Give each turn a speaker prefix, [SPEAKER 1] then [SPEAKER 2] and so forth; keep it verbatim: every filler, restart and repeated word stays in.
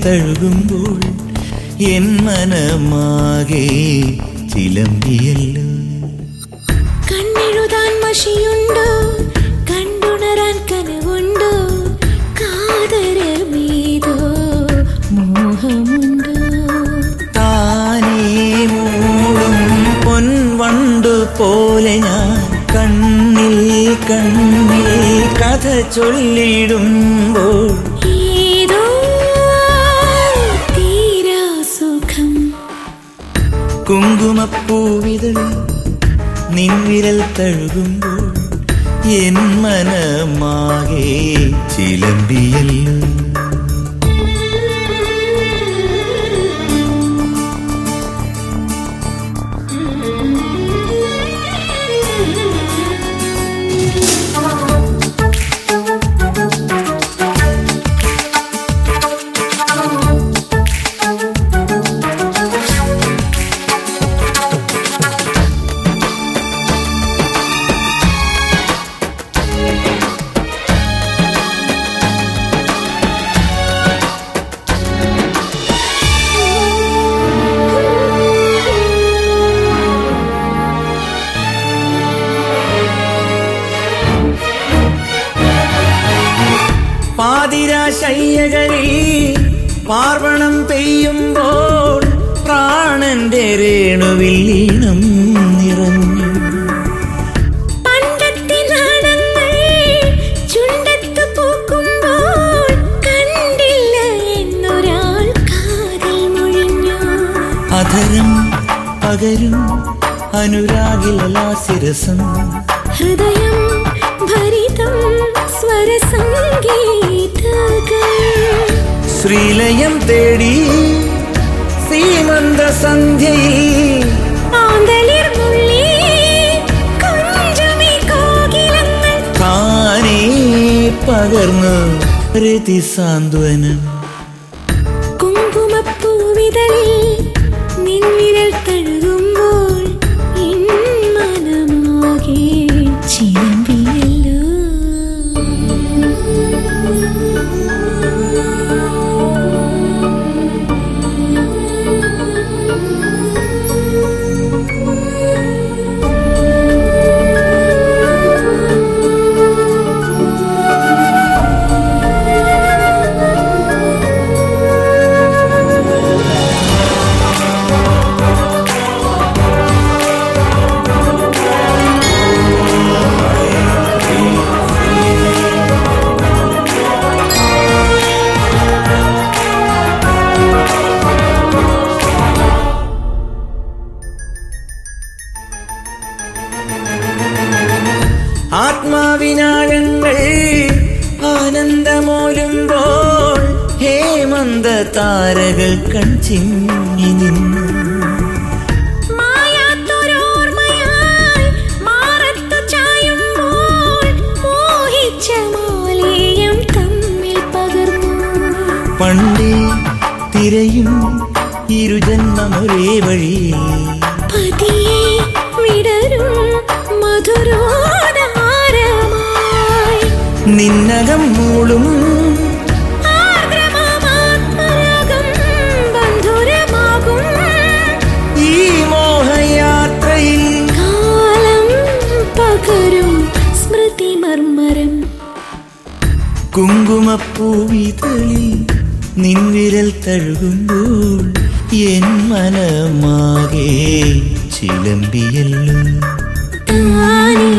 [SPEAKER 1] തഴുകുമ്പോൾ N മനമാകെ ചിലമ്പിയല്ലോ.
[SPEAKER 2] കണ്ണെഴുതാൻ മഷിയുണ്ടോ, കണ്ടുണരാൻ കനവുണ്ടോ, കാതരമേതോ മോഹമുണ്ടോ?
[SPEAKER 1] താനേ മൂടും പൊൻവണ്ടു പോലെ ഞാൻ കണ്ണിൽ കണ്ണിൽ കഥ ചൊല്ലിടുമ്പോൾ
[SPEAKER 2] ഏതോ തീരാ സുഖം.
[SPEAKER 1] കുങ്കുമപ്പൂവിതളിൽ നിൻവിരൽ തഴുകുമ്പോൾ എൻ മനമാകെ ചിലമ്പിയല്ലോ. പാതിരാശയ്യകളിൽ പാർവണം പെയ്യുമ്പോൾ പ്രാണന്റെ രേണുവിൽ ഈണം നിറഞ്ഞു.
[SPEAKER 2] പണ്ടത്തെ നാണങ്ങൾ ചുണ്ടത്ത് പൂക്കുമ്പോൾ കണ്ടില്ല എന്നൊരാൾ കാതിൽ മൊഴിഞ്ഞു.
[SPEAKER 1] അധരം പകരും അനുരാഗിലാസിരസം,
[SPEAKER 2] ഹൃദയം ഭരിതം സ്വരസംഗീതകൾ.
[SPEAKER 1] ശ്രീലയം തേടി സീമന്ത സന്ധ്യയിൽ
[SPEAKER 2] ആന്തളിർ മുള്ളി കുഞ്ചുമി കോകിലങ്ങൾ.
[SPEAKER 1] താനേ പകർന്നു രതിസാന്ത്വനം.
[SPEAKER 2] കുങ്കുമപ്പൂവിതളിൽ നിൻവിരൽ തഴുകുമ്പോൾ എൻ മനമാകെ ചിലമ്പിയല്ലോ. ആത്മാവിനാഴങ്ങൾ ആനന്ദമോലുമ്പോൾ ഹേമന്ത താരകൾ കൺചിങ്ങി നിന്നു. മായാത്തൊരോർമ്മയായി മാറത്തു ചായുമ്പോൾ മോഹിച്ച മാലേയം തമ്മിൽ പകർന്നു.
[SPEAKER 1] പണ്ടേ തിരയും ഇരുജന്മമൊരേ വഴി
[SPEAKER 2] പതിയെ വിടരും മധുരോദാരമായി
[SPEAKER 1] നിന്നകം മൂളും
[SPEAKER 2] ആർദ്രമാത്മരാഗം ബന്ധുരമാകും.
[SPEAKER 1] ഈ മോഹയാത്രയിൽ
[SPEAKER 2] കാലം പകരും സ്മൃതി മർമരം.
[SPEAKER 1] കുങ്കുമപ്പൂവിതളിൽ നിൻവിരൽ തഴുകുമ്പോൾ എൻ മനമാകെ ചിലമ്പിയല്ലോ.
[SPEAKER 2] താനേ